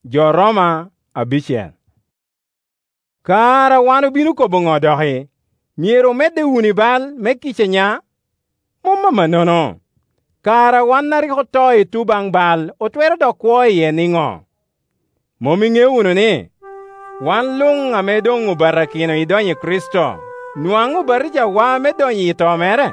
Jo Roma abichiel. Kara wan obino kobo ng'odoki, miero medde wuni bal me kiche nya? Mumma manono. Kara wan nariko to itu bang bal, otwero dok kwo iye ning'o? Momi ng'eyo uno ni, wan lung ame dong ubarakino idonyi Kristo, nwang' ubarija wa me donyi to mere?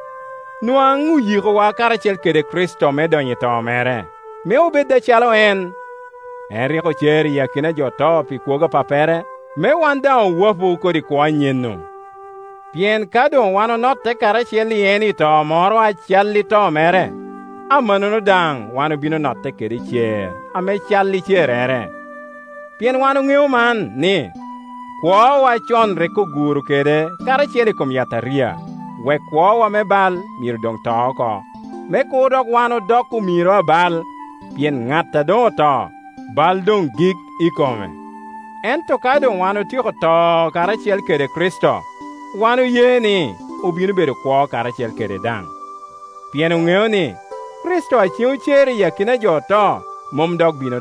Nwang' uyiko wa karacel kede Kristo me donyi to mere, me ubedda chalo en riko cheri yakina jo to pi kuoga papere, me wan da uwapu kodi kwa nyenno. Pien kado wano notte karacel yeni to moro achalli to mere, amanono dang wano bino notte kede cher, ame challi cherere. Pien wano ng'eyo man ni, kwo wa chon reko guru kede karacel kom yataria, we kwo wa me bal mir dong to ko, me kudok wano dok umiro abal, pien ng'ata dong to, bal dong gik ikome. Ento kado wano tiko to karacel kede Kristo, wano yeni ubino bedo kwo karacel kede dang. Pien ung'eyo ni, Kristo achieng' cheri yakina jo to, mom dok bino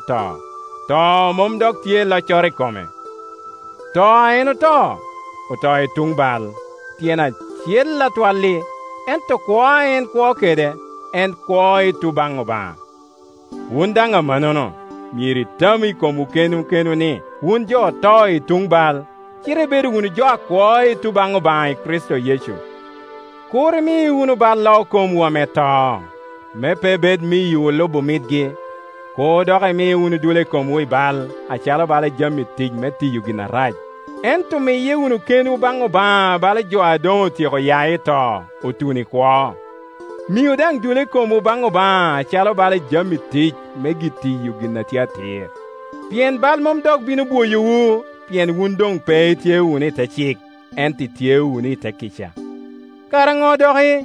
to mom dok tie lochore kome. To eno to, uto e tung bal, tien achiel la twali, ento kwo en kwo kede, en kwo itu bang oba. Wundanga manono, miri tami komu kenu ni, wun jo to itung bal, chire bedu wunu jo kwo itu bang oba Kristo Yesu. Kure mi wunu bal lo komu ame to, me pe bed mi yu lobo midgi, ko doke mi wunu dule komu bal, achalo bale jami tij me tiyu gina raj. Ento mi ye wunu kenu bang oba bale jo adon tiko yae to, utuni kwo. Mi udang dule komu bang oba, achalo bale jami tij me gitiyu gina tiatir. Pien bal mom dog binu buoyu wu, pien wundong pe tie wuni te chik, enti tie wuni te kicha. Karango doki,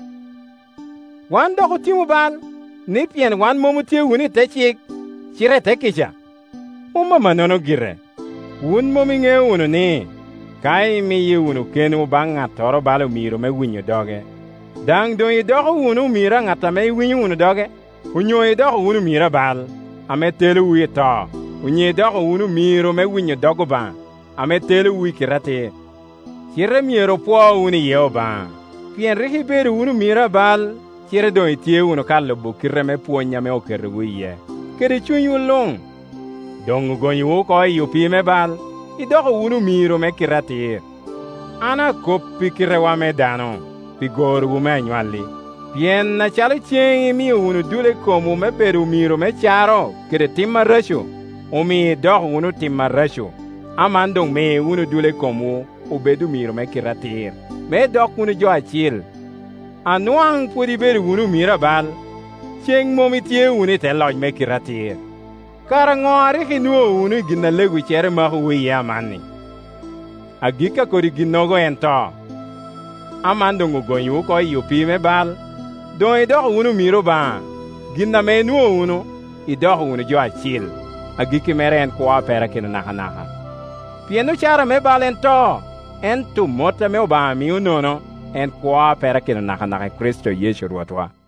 wan doko timu bal, ni pien wan momu tie wuni te chik, chire te kicha. Umma manono gire, wun momi nge wunu ni, kai mi ye wunu kenu bang atoro balo miro me winyo doge. Dang do i doko wunu mira ngata me winyo wunu doge, unyo i doko wunu mira bal, ame telu wi to, unye doko wunu miro me winyo dogo ba, ame telu wi kirate. Chire miro po wuni yeo ba, pien riki beru wunu mira bal, chire do i tie wunu kallo bukire me po nyame okere wiye. Kede chunyu long, dongu gonyi wuko yu pi me bal, i doko wunu miro me kirate. Ana kopi kirewa me dano, pi goru wume nywali. Pien na chalo chieng' mi wunu dule komu me beru miro me charo, kede timma rasho, umi doko wunu timma rasho. Amandong me wunu dule komu, ubedu miro me kiratir. Me dok wunu jo achil. Anuang pudi beru wunu mira bal, chieng' momi tie wunu te loj me kiratir. Karang'ori kinuo wunu gina legu chere mahu wiye amani. Agika kodi ginogo ento. Amandong ugonyu ko yupi me bal, don idoko wunu miro ba, gina me nuo wunu, idoko wunu jo achil. Agiki mere en kwa pera kina naka. Pienu chara me bal ento mota me oba mi unono, en kwa pera kina naka Kristo Yesu ruatwa.